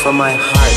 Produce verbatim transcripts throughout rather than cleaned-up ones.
from my heart.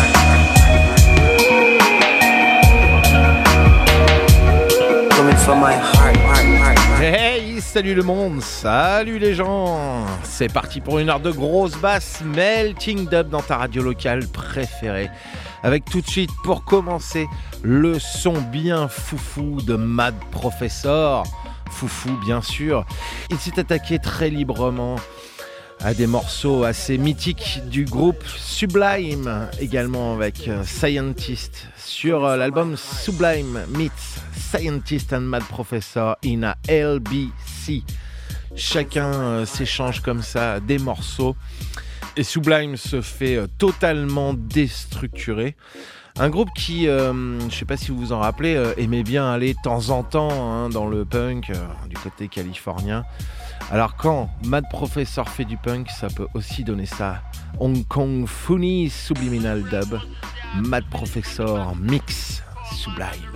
Coming from my heart. Hey, salut le monde, salut les gens. C'est parti pour une heure de grosse basse melting dub dans ta radio locale préférée. Avec tout de suite, pour commencer, le son bien foufou de Mad Professor. Foufou, bien sûr. Il s'est attaqué très librement à des morceaux assez mythiques du groupe Sublime, également avec Scientist, sur l'album Sublime Meets Scientist and Mad Professor in a L B C. Chacun euh, s'échange comme ça des morceaux et Sublime se fait euh, totalement déstructurer. Un groupe qui, euh, je ne sais pas si vous vous en rappelez, euh, aimait bien aller de temps en temps hein, dans le punk euh, du côté californien. Alors quand Mad Professor fait du punk, ça peut aussi donner ça. Hong Kong Funny Subliminal Dub, Mad Professor Mix Sublime.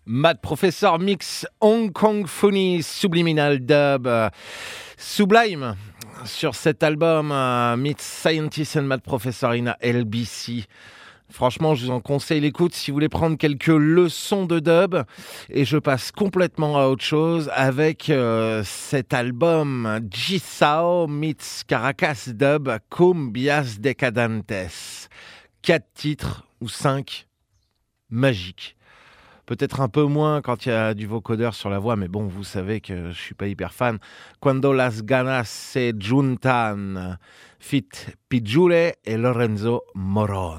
Mad Professor mix Hong Kong Funny Subliminal Dub. euh, Sublime sur cet album euh, Meet Scientist and Mad Professor in L B C. Franchement, je vous en conseille l'écoute si vous voulez prendre quelques leçons de dub. Et je passe complètement à autre chose avec euh, cet album Jisao meets Caracas Dub Cumbias Decadentes. Quatre titres ou cinq magiques. Peut-être un peu moins quand il y a du vocodeur sur la voix, mais bon, vous savez que je suis pas hyper fan. Cuando las ganas se juntan, fit Pijule et Lorenzo Moron.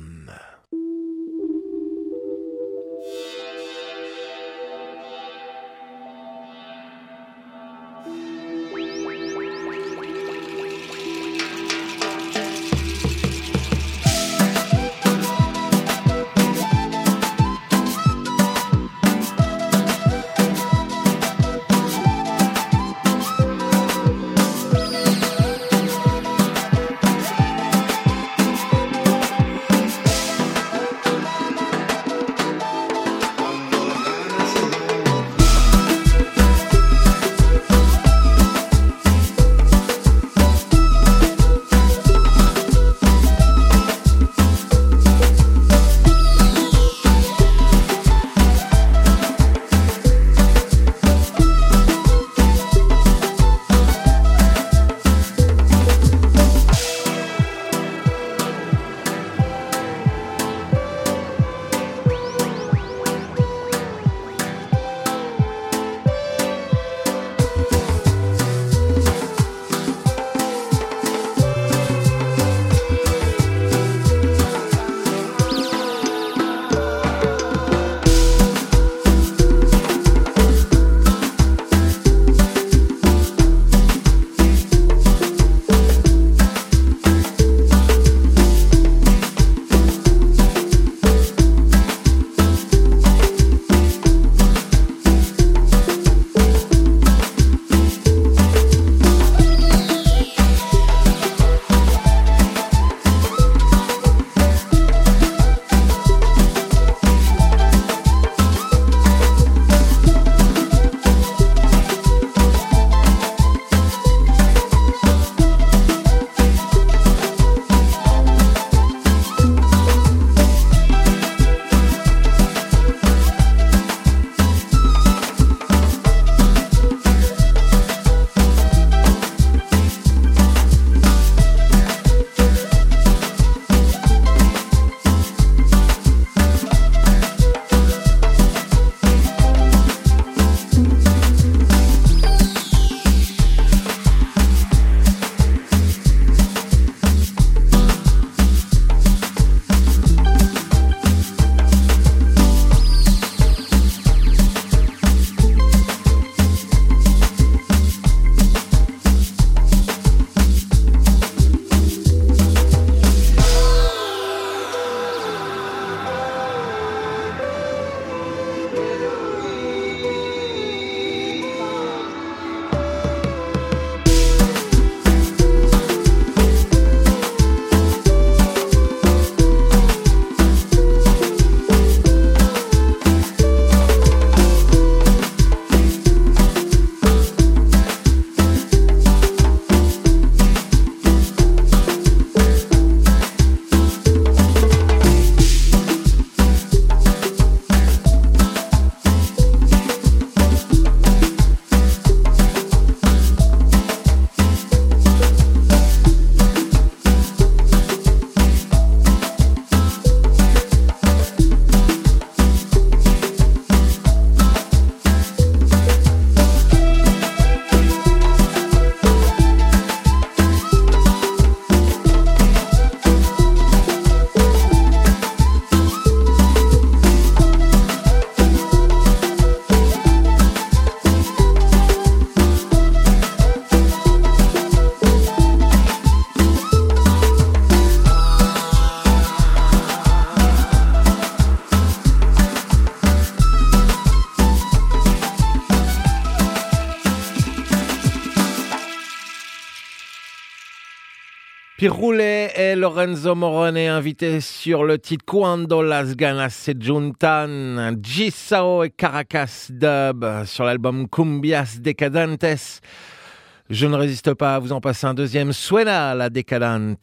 Pirule et Lorenzo Morone invités sur le titre Cuando las ganas se juntan, Gisao et Caracas Dub sur l'album Cumbias Decadentes. Je ne résiste pas à vous en passer un deuxième, Suena la Decadente.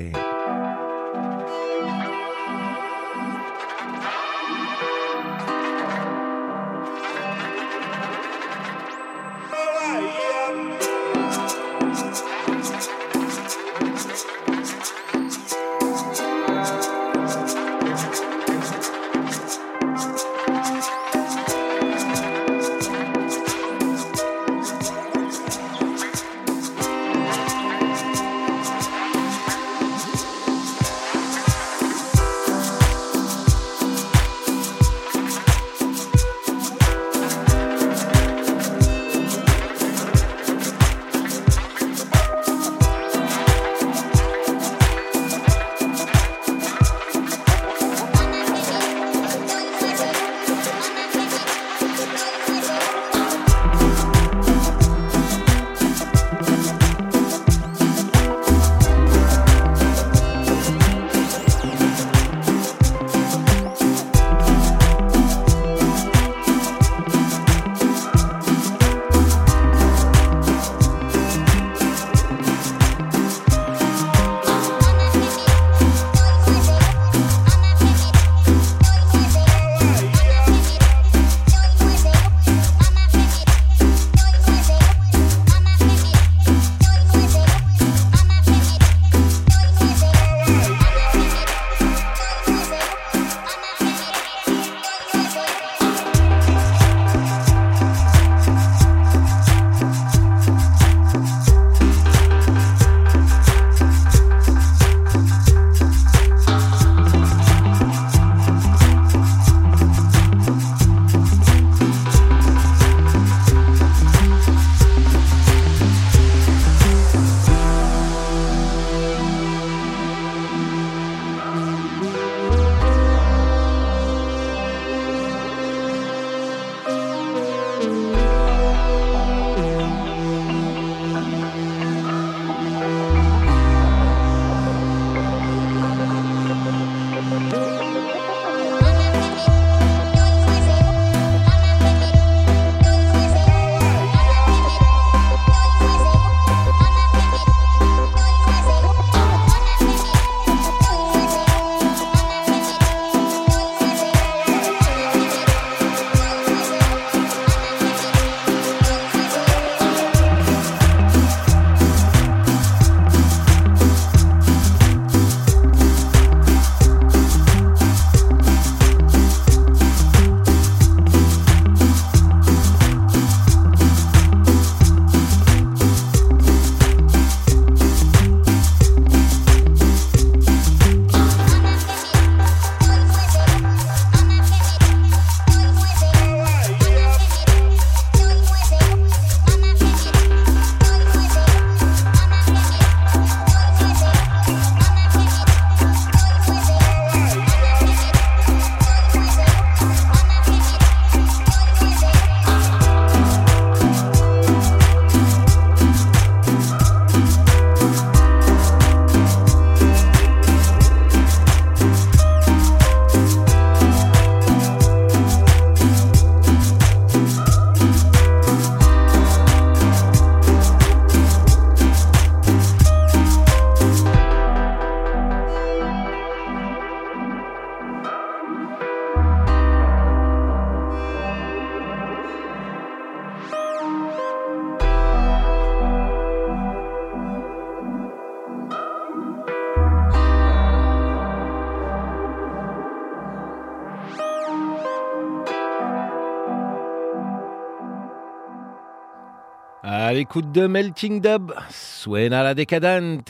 À l'écoute de Melting Dub, Suena la Decadente,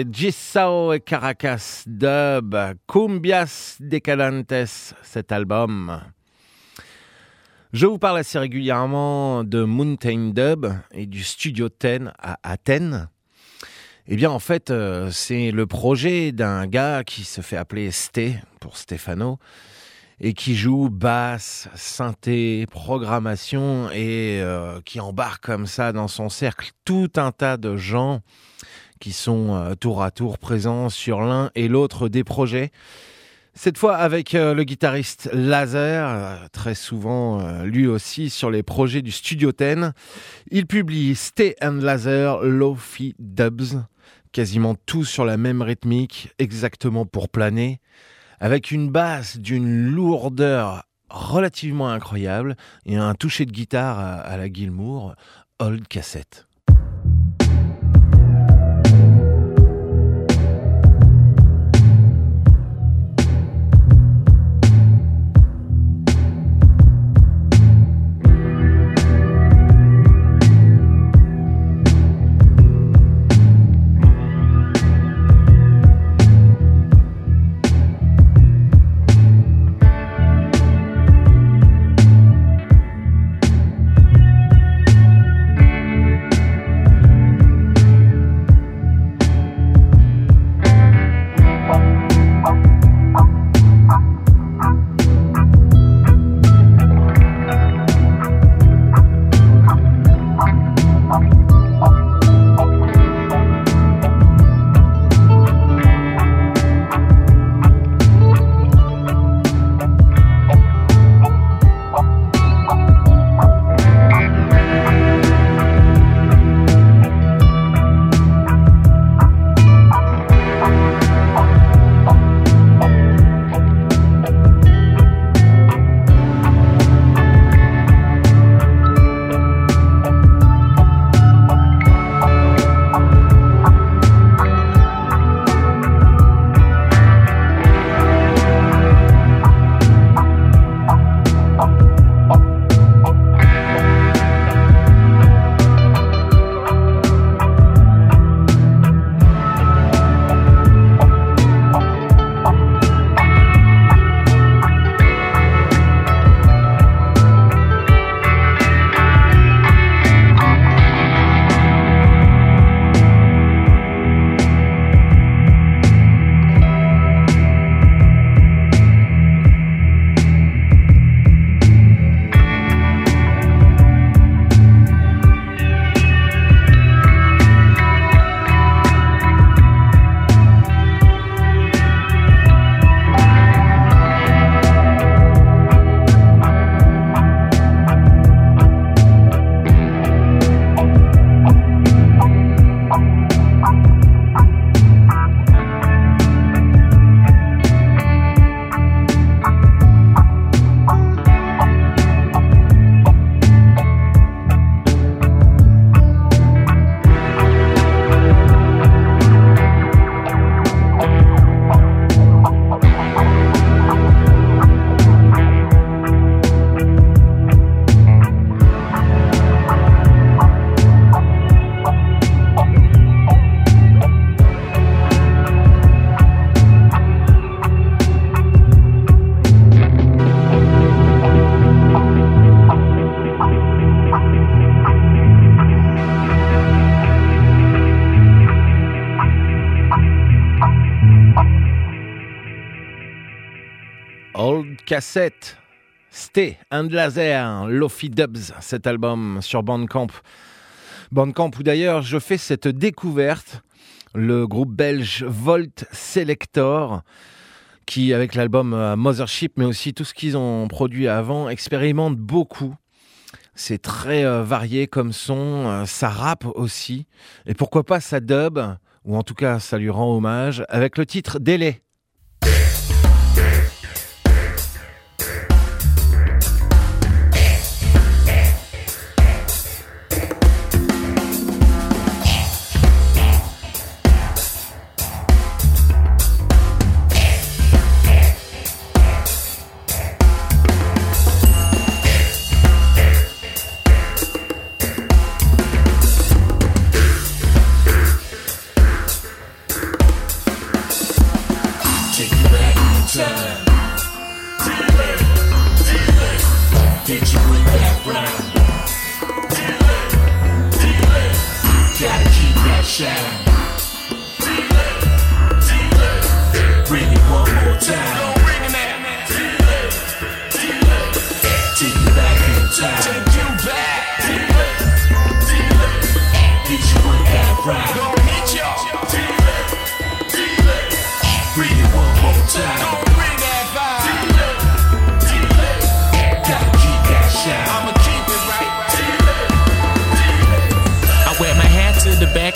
Gisao et Caracas Dub, Cumbias Decadentes, cet album. Je vous parle assez régulièrement de Mountain Dub et du Studio dix à Athènes. Eh bien, en fait, euh, c'est le projet d'un gars qui se fait appeler Sté, pour Stefano, et qui joue basse, synthé, programmation, et euh, qui embarque comme ça dans son cercle tout un tas de gens qui sont euh, tour à tour présents sur l'un et l'autre des projets. Cette fois avec euh, le guitariste Laser, euh, très souvent euh, lui aussi sur les projets du Studio dix. Il publie Stay and Laser Lo-Fi Dubs, quasiment tout sur la même rythmique, exactement pour planer, avec une basse d'une lourdeur relativement incroyable et un toucher de guitare à, à la Gilmour, Old Cassette. Old Cassette, Stay and Laser, Lo-Fi Dubs, cet album sur Bandcamp. Bandcamp où d'ailleurs je fais cette découverte, le groupe belge Volt Selector, qui avec l'album Mothership, mais aussi tout ce qu'ils ont produit avant, expérimente beaucoup. C'est très euh, varié comme son, euh, ça rappe aussi, et pourquoi pas ça dub, ou en tout cas ça lui rend hommage, avec le titre Délai. Don't hit y'all.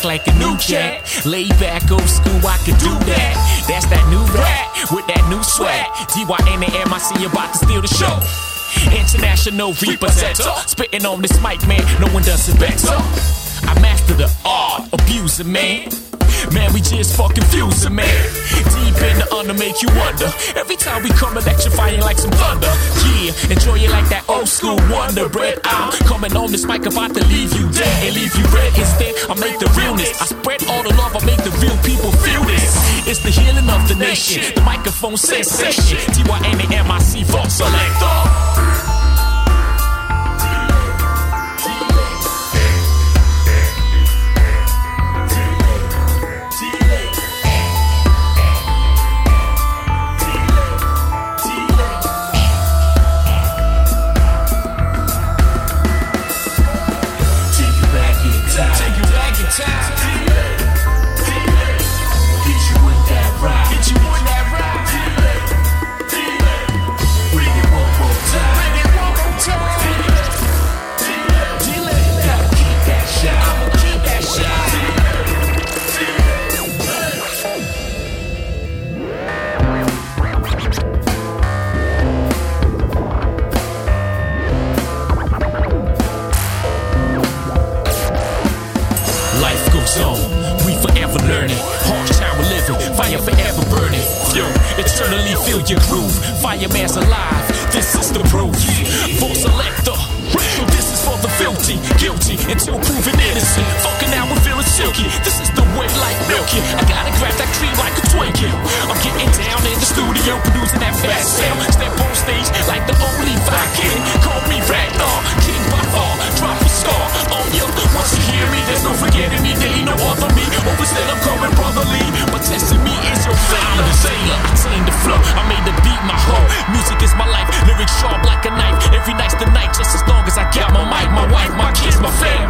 act like a new cat. Lay back, old school, I can do that. That's that new rap with that new swag. D Y N A M I C about to steal the show. International representer, spitting on this mic, man, no one does it better. I master the art, abusing, man. Man, we just fucking fusing, man. Deep in the under, make you wonder. Every time we come electrifying like some thunder. Yeah, enjoy it like that old school Wonder Bread. I'm coming on this mic about to leave you dead and leave you red. Instead, I make the realness. I spread all the love, I make the real people feel this. It's the healing of the nation, the microphone sensation. D Y N A M I C Vault Selector. Your groove, fireman's alive. This is the proof. Full selector. This is for the filthy, guilty until proven innocent. Fucking now we're feeling silky. This is the way like milky. I gotta grab that cream like a Twinkie. I'm getting down in the studio, producing that fast sound. Step on stage like the only Viking. Call me Ragnar, king by far. Drop a scar on you. Once you hear me, there's no forgetting me. There ain't no other me. Overstand I'm coming brotherly, but testing me is your failure. I'm the sailor, I tame the flow. I made the beat my hoe. Music is my life, lyrics sharp like a knife. Every night's the night, just as long as I got my mic, my wife, my kids, my fam.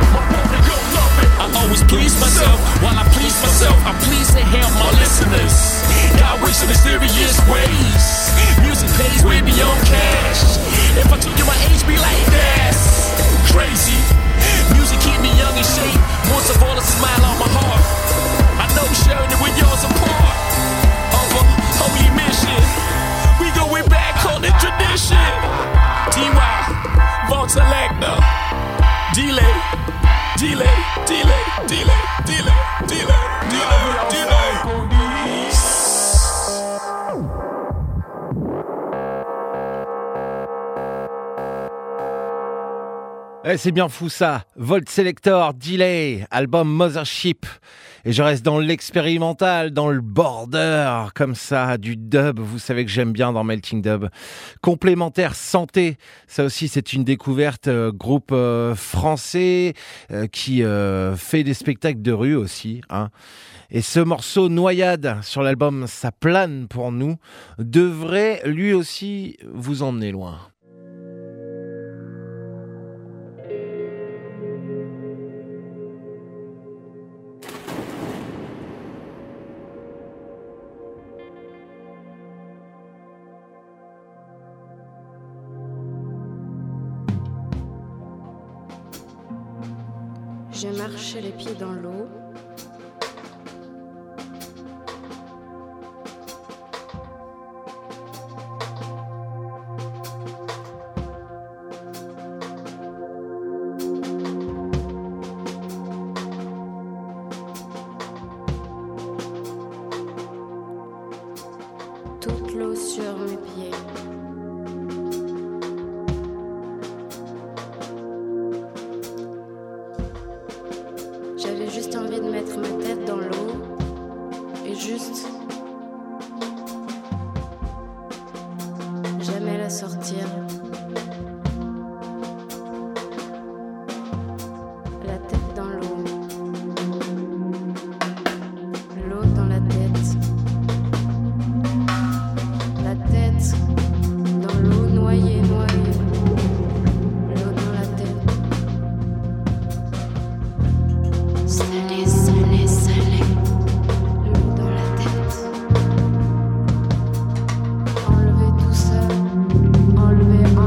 I always please myself. While I please myself, I please and help my listeners. God works in mysterious ways. Music pays way beyond cash. If I told you my age, be like that's crazy. Music keep me young and shape. Most of all, a smile on my heart. I know sharing it with yours apart. Over holy mission, we going back on the tradition. T Y, Vault Selector, delay, delay, delay, delay, delay, delay, delay, delay. Eh, c'est bien fou ça. Vault Selector, Delay, album Mothership. Et je reste dans l'expérimental, dans le border, comme ça, du dub. Vous savez que j'aime bien dans Melting Dub. Complémentaire Santé, ça aussi c'est une découverte. Euh, groupe euh, français euh, qui euh, fait des spectacles de rue aussi, hein. Et ce morceau Noyade sur l'album Ça plane pour nous devrait lui aussi vous emmener loin. J'ai marché les pieds dans l'eau. Toute l'eau sur mes pieds. J'avais juste envie de mettre ma tête dans l'eau et juste jamais la sortir. La tête dans l'eau, l'eau dans la tête, la tête dans l'eau noyée, noyée, l'eau dans la tête. Salé, salé, salé, l'eau dans la tête. Enlever tout ça, enlever,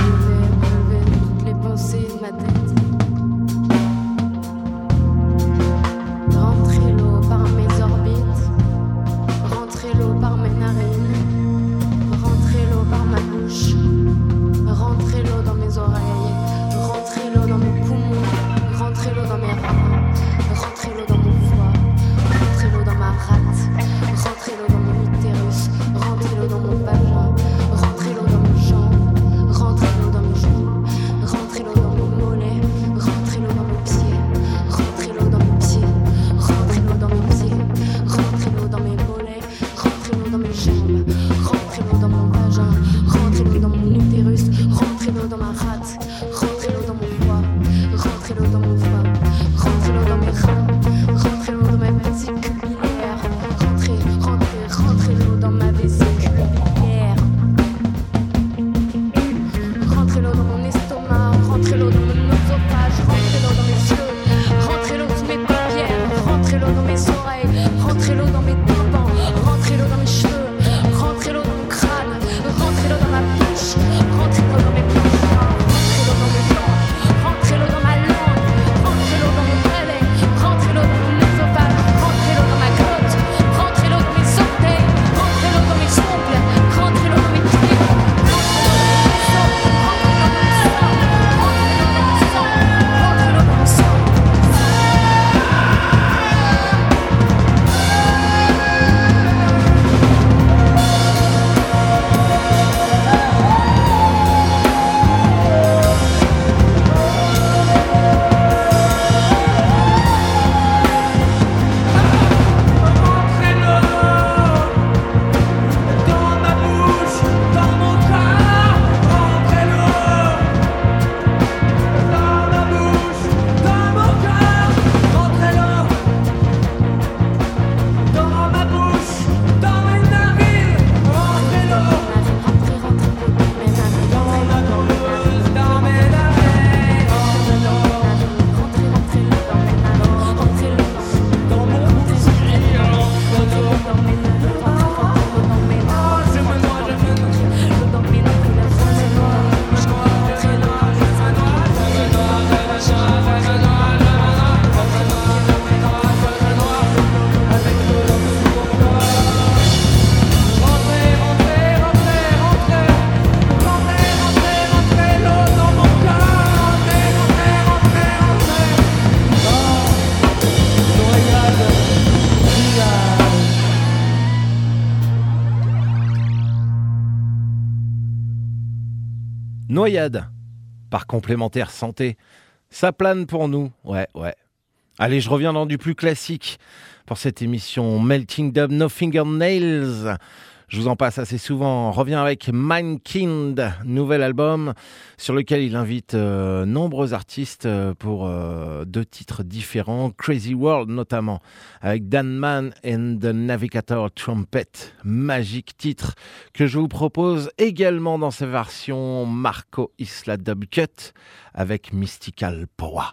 Noyade, par complémentaire santé. Ça plane pour nous, ouais, ouais. Allez, je reviens dans du plus classique pour cette émission Melting Dub No Fingernails. Je vous en passe assez souvent. On revient avec Mindkind, nouvel album sur lequel il invite euh, nombreux artistes pour euh, deux titres différents. Crazy World notamment, avec Dan Mann and the Navigator Trumpet. Magique titre que je vous propose également dans sa version Marco Isla Dub Cut avec Mystical Power.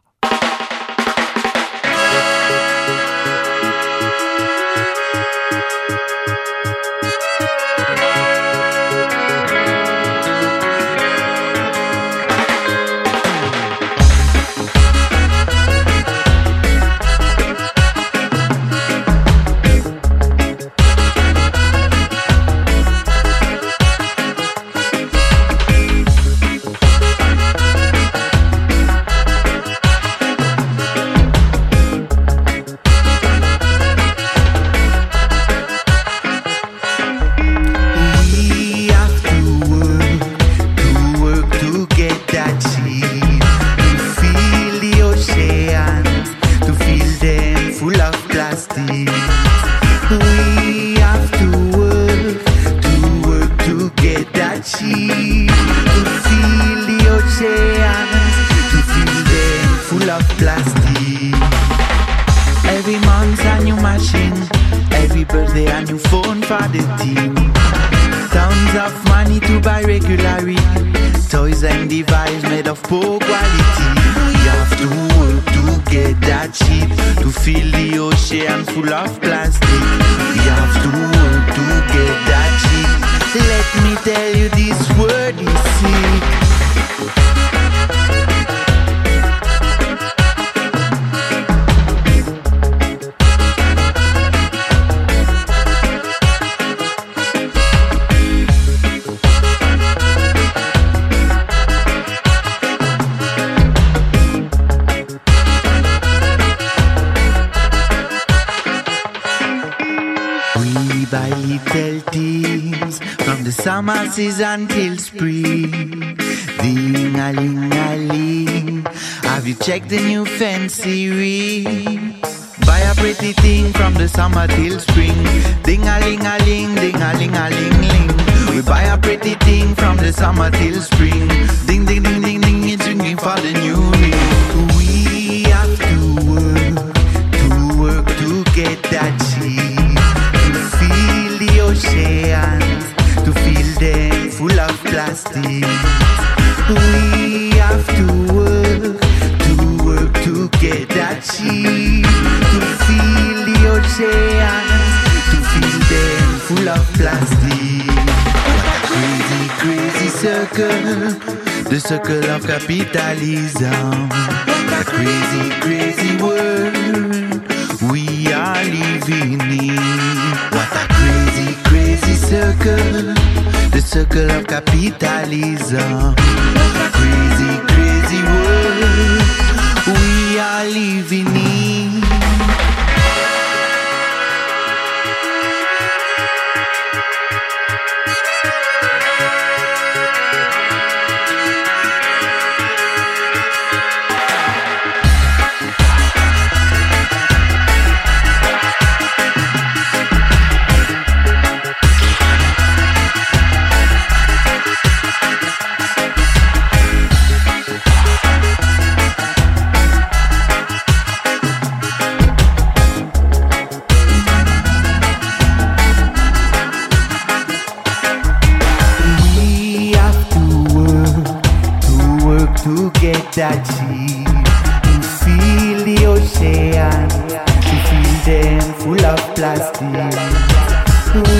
Until spring, ding-a-ling-a-ling. Have you checked the new fancy ring? Buy a pretty thing from the summer till spring. Ding-a-ling-a-ling, ding-a-ling-a-ling-ling. We buy a pretty thing from the summer till spring. Ding-ding-ding-ding-ding, it's ringing for the new ring. We have to work, to work to get that cheap. To feel the oceans, to feel them full of plastic. We have to work, to work to get that cheap. To feel the oceans, to feel them full of plastic. Crazy, crazy circle, the circle of capitalism. A crazy, crazy world we are living in. What a crazy, crazy circle, the circle of capitalism. A crazy, crazy world we are living in. That cheap, to feel the ocean, to feel them full of plastic. We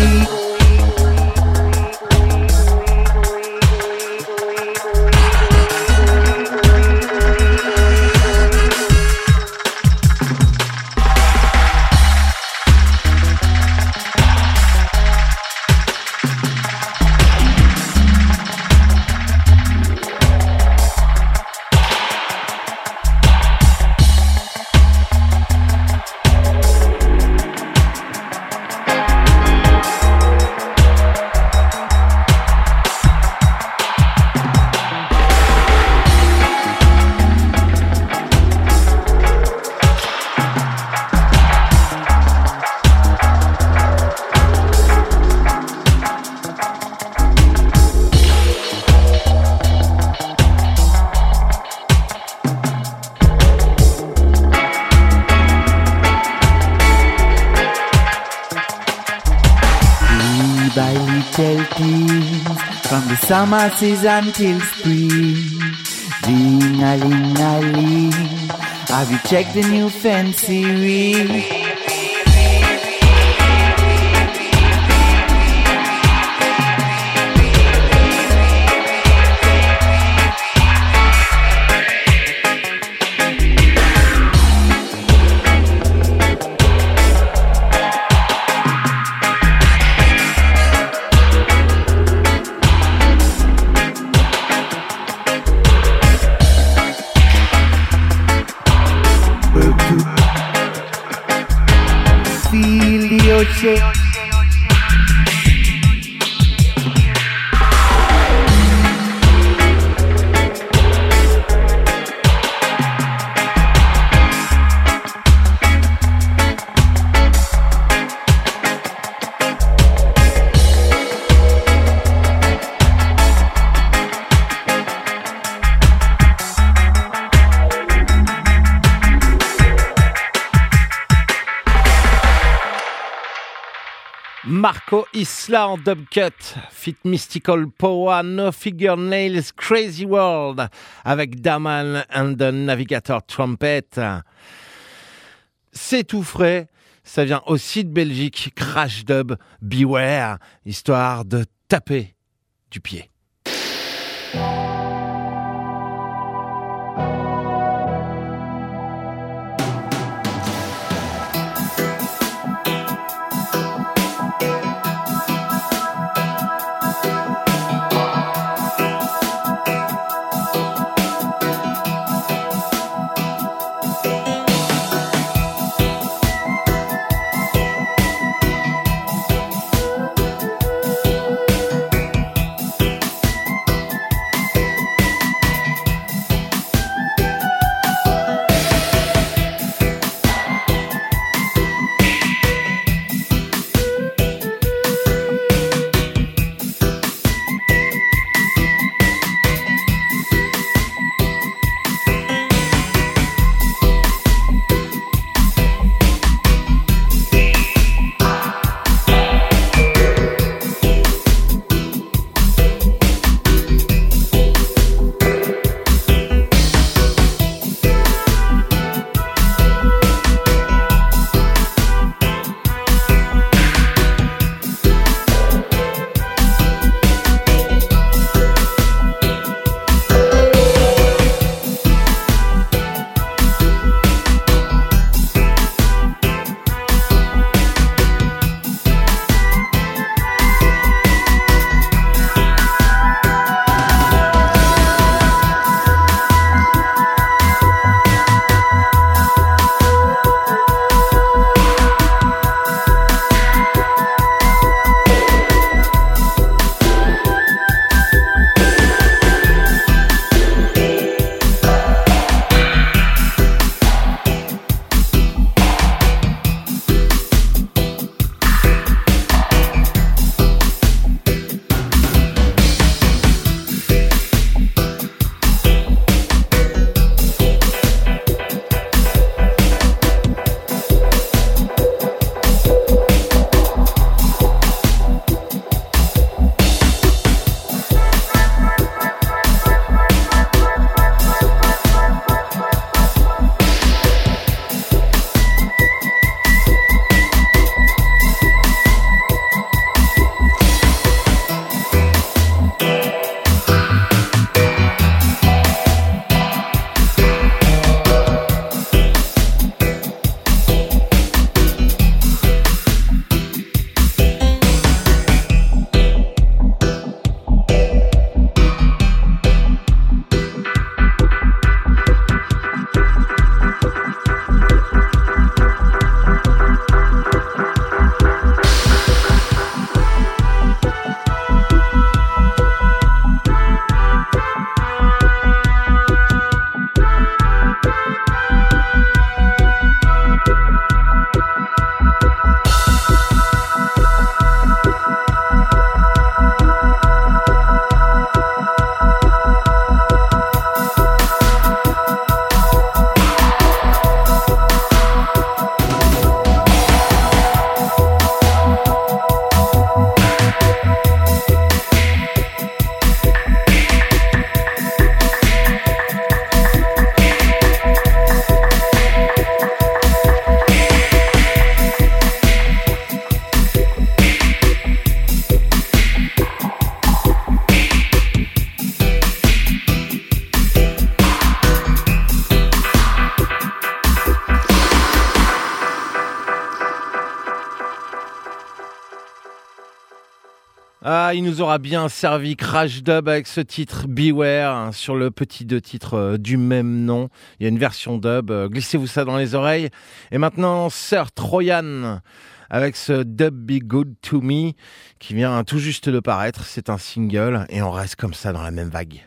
summer season till spring. Ding-a-ling-a-ling. Have you checked the new fancy ring? Feel the ocean. Marco Isla en dubcut, Fit Mystical Power, No Fingernails, Crazy World, avec Daman and the Navigator Trumpet. C'est tout frais, ça vient aussi de Belgique, Crash Dub, Beware, histoire de taper du pied. là, il nous aura bien servi Crash Dub avec ce titre Beware hein, sur le petit deux titres euh, du même nom. Il y a une version dub, euh, glissez-vous ça dans les oreilles. Et maintenant, Sir Troyan avec ce Dub Be Good To Me qui vient tout juste de paraître. C'est un single et on reste comme ça dans la même vague.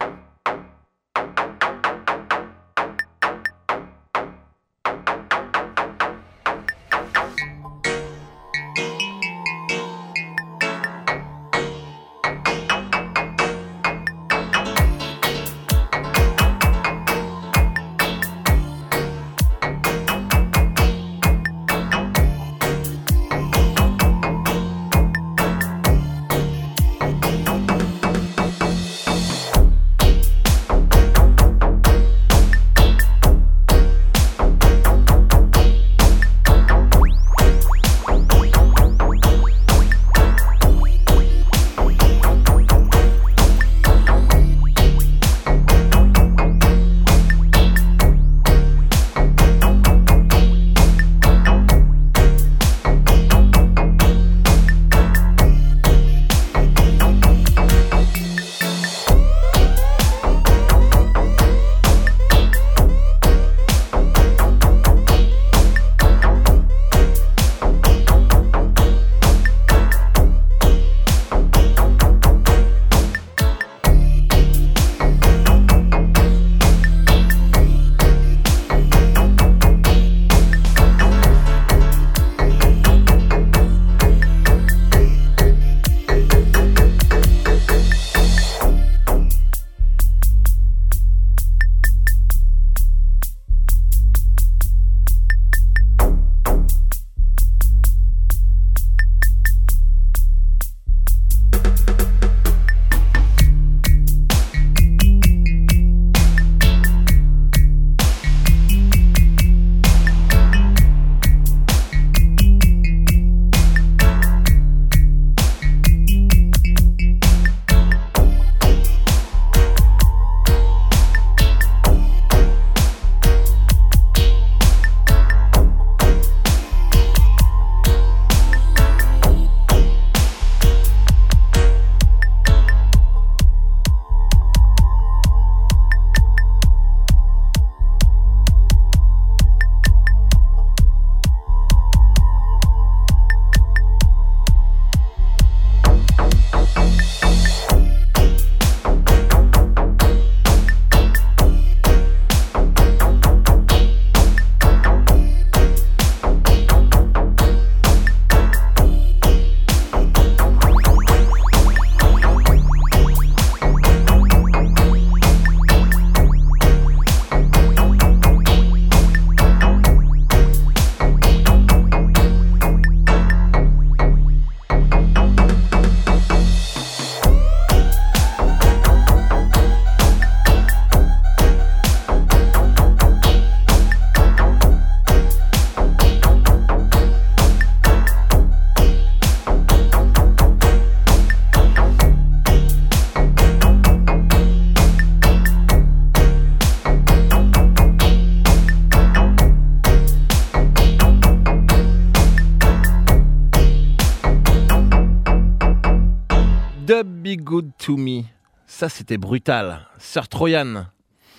Dub Be Good To Me. Ça, c'était brutal. Sir Troyan.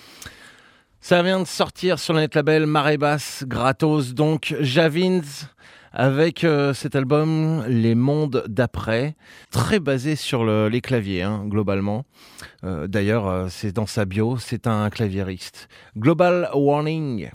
Ça vient de sortir sur le net label Marée Basse, gratos. Donc, Javins avec euh, cet album Les Mondes d'Après, très basé sur le, les claviers, hein, globalement. Euh, d'ailleurs, euh, c'est dans sa bio, c'est un claviériste. Global Warning.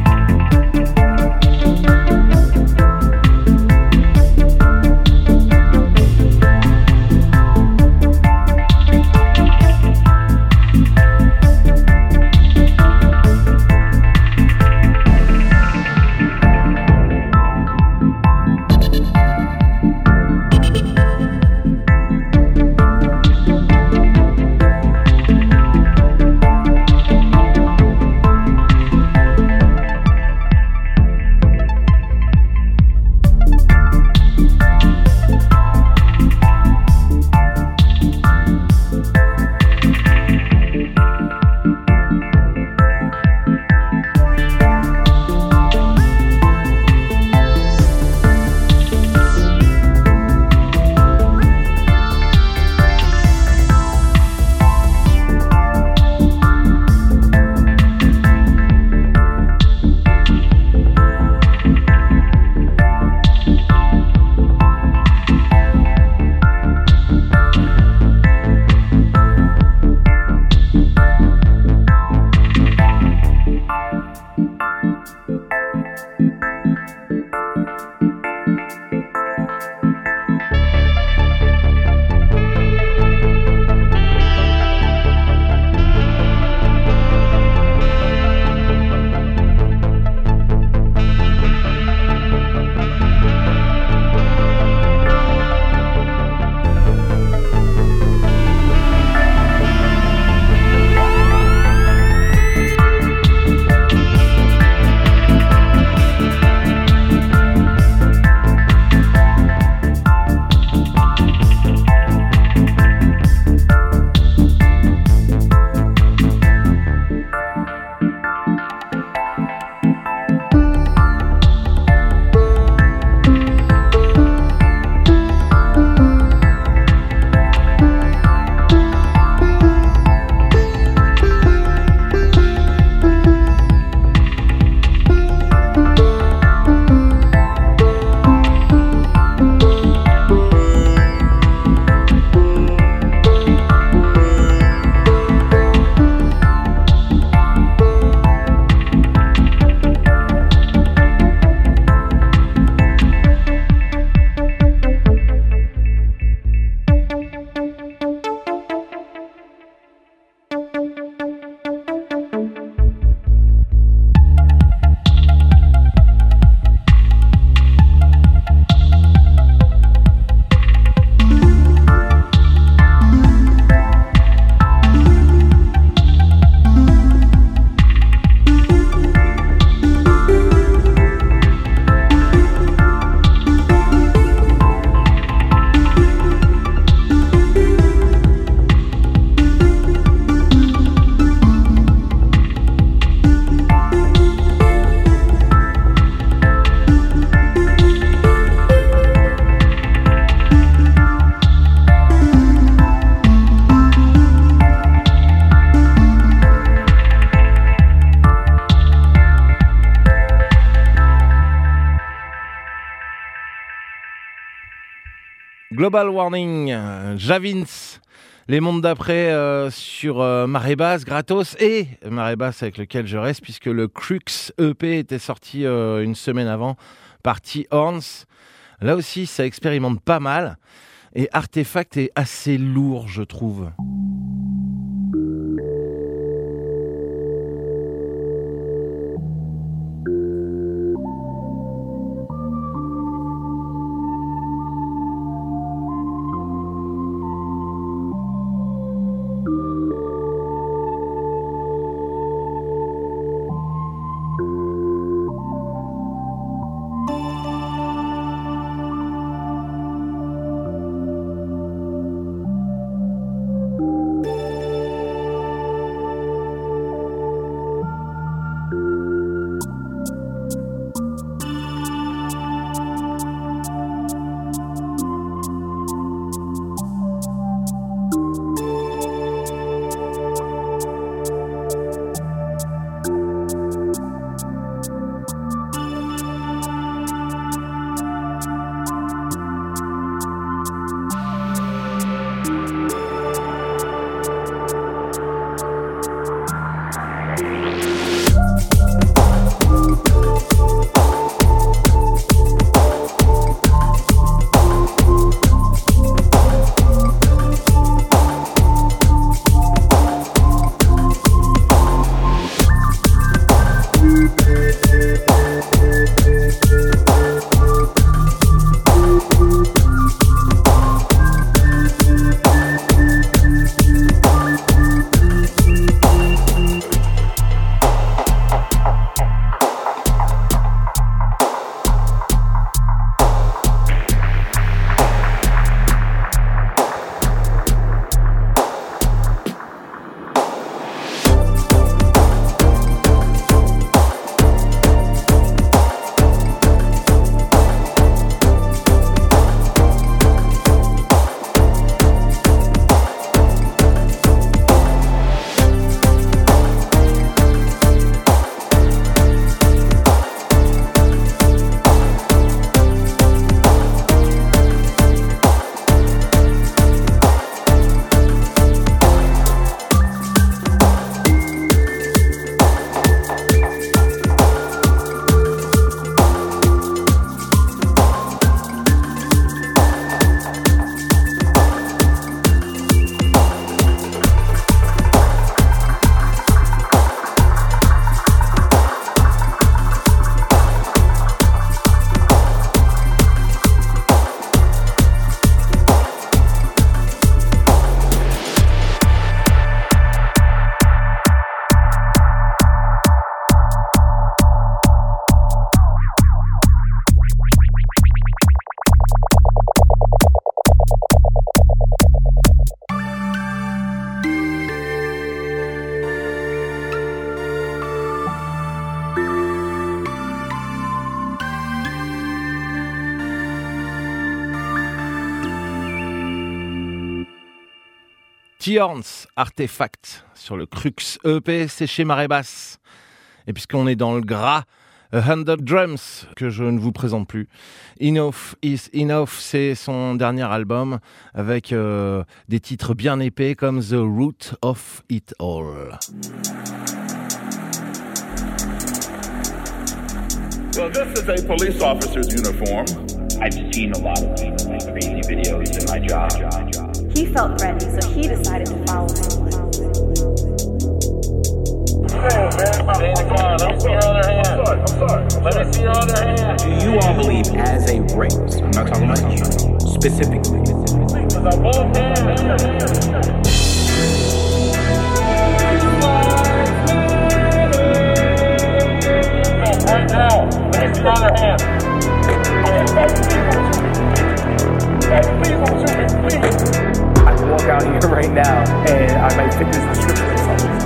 We'll be right back. Global Warning, Javins, les mondes d'après euh, sur euh, Marée Basse, gratos, et Marée Basse avec lequel je reste, puisque le Crux E P était sorti euh, une semaine avant par T-Horns. Là aussi, ça expérimente pas mal, et Artefact est assez lourd, je trouve. T-Horns, Artefact, sur le Crux E P, c'est chez Marée Basse. Et puisqu'on est dans le gras, A Hundred Drums, que je ne vous présente plus. Enough is Enough, c'est son dernier album, avec euh, des titres bien épais comme The Root of It All. Well, this is a police officer's uniform. I've seen a lot of crazy videos in my job. He felt threatened, so he decided to follow someone. Hey, man, stay in the car. Let me see your other hand. I'm sorry. I'm sorry. Let me see your other hand. Do you all believe as a race, I'm not talking about you, specifically, Because I both hands. Right now, let me see your other hand. Please don't shoot me, please. I can walk out here right now and I might fit this description or something.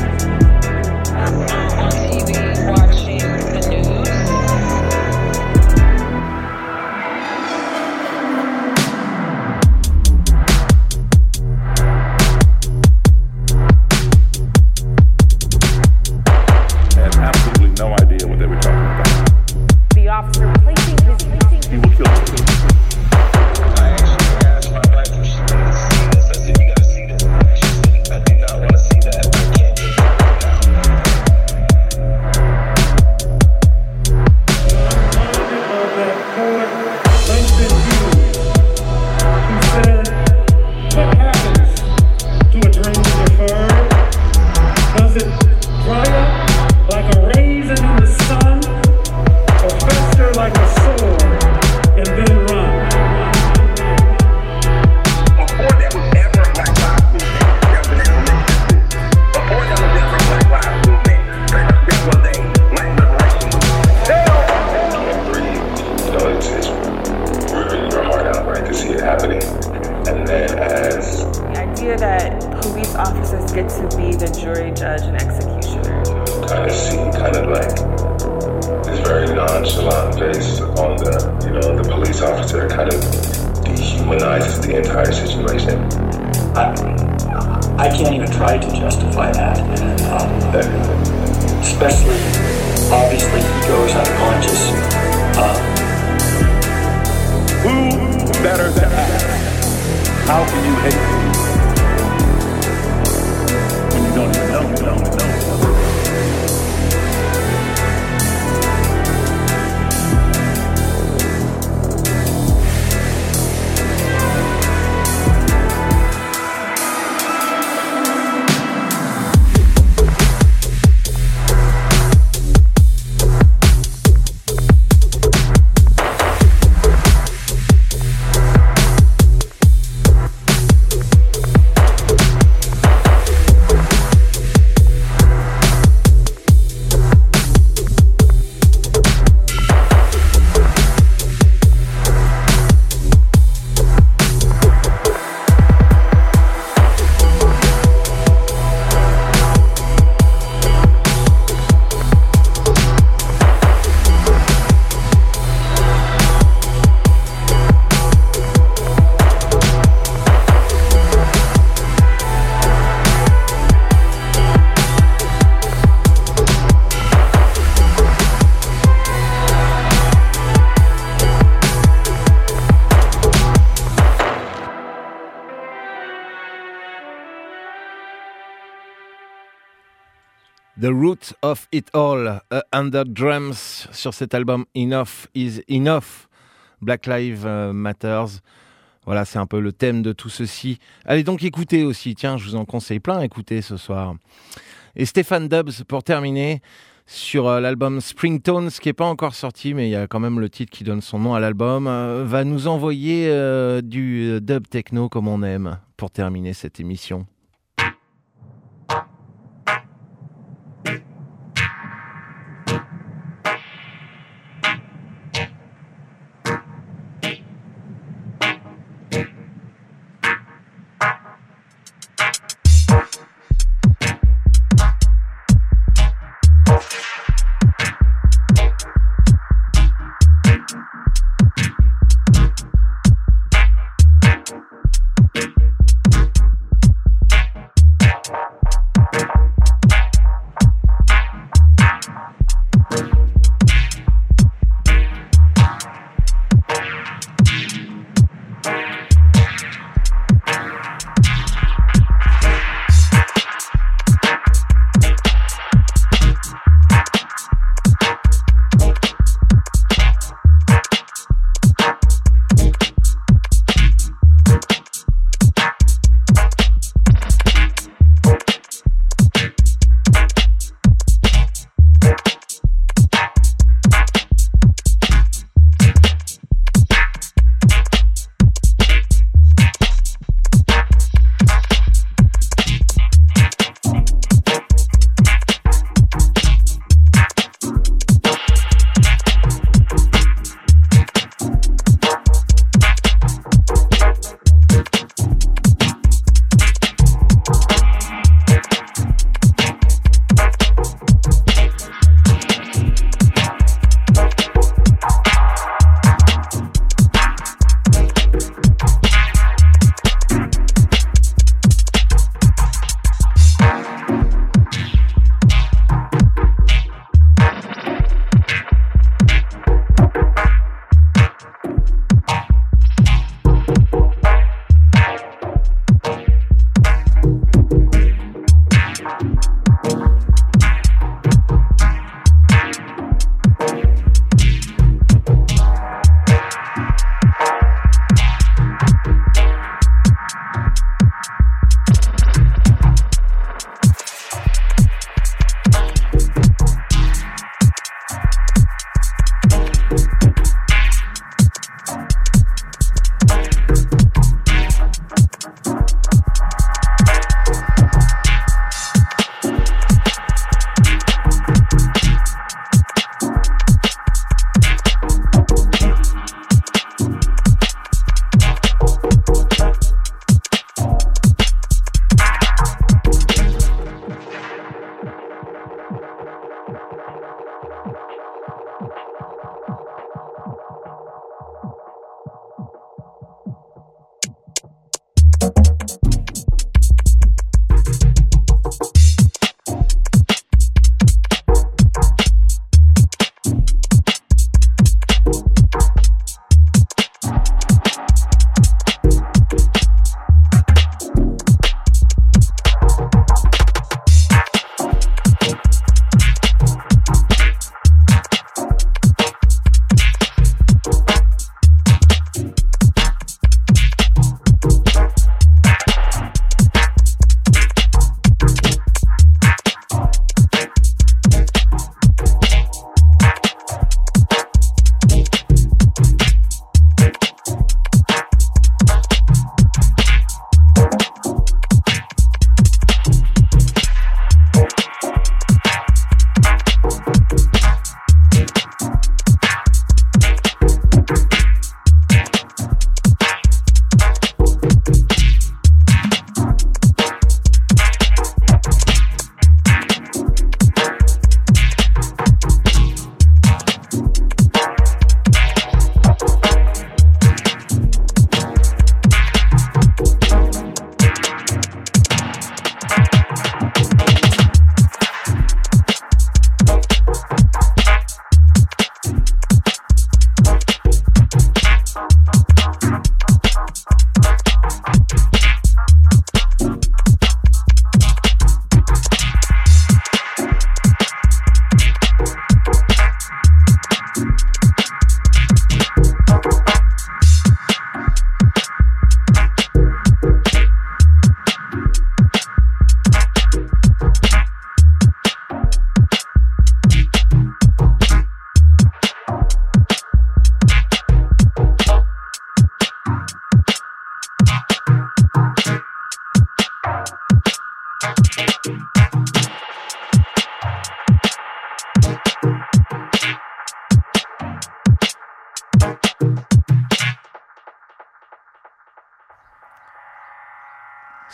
On T V watching the news. I had absolutely no idea what they were talking about. The officer placing his placing He will kill you. I actually focus on the, you know, the police officer kind of dehumanizes the entire situation. I, I can't even try to justify that. Um, especially, obviously, he goes unconscious. Uh, Who better than that? How can you hate me when you don't even know, you don't even know? The Root of It All, uh, Under Drums, sur cet album Enough is Enough, Black Lives Matters. Voilà, c'est un peu le thème de tout ceci. Allez donc écouter aussi, tiens, je vous en conseille plein à écouter ce soir. Et Stéphane Dubs, pour terminer, sur euh, l'album Springtones, qui n'est pas encore sorti, mais il y a quand même le titre qui donne son nom à l'album, euh, va nous envoyer euh, du dub techno comme on aime, pour terminer cette émission.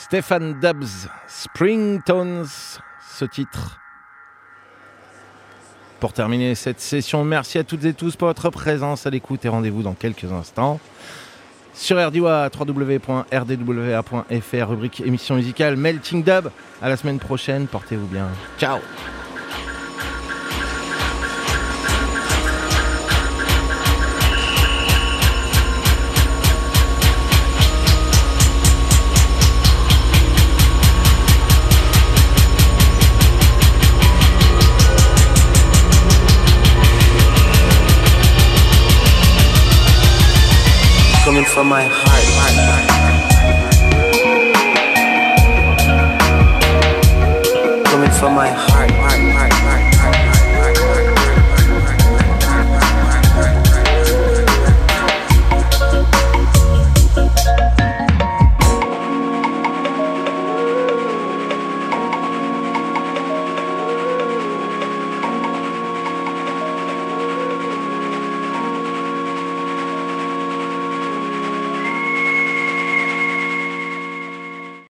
Stefan Dubs, Springtones, ce titre. Pour terminer cette session, merci à toutes et tous pour votre présence à l'écoute et rendez-vous dans quelques instants sur R D W A, w w w point r d w a point f r, rubrique émission musicale Melting Dub. À la semaine prochaine, portez-vous bien. Ciao. Coming from my heart, coming from my heart.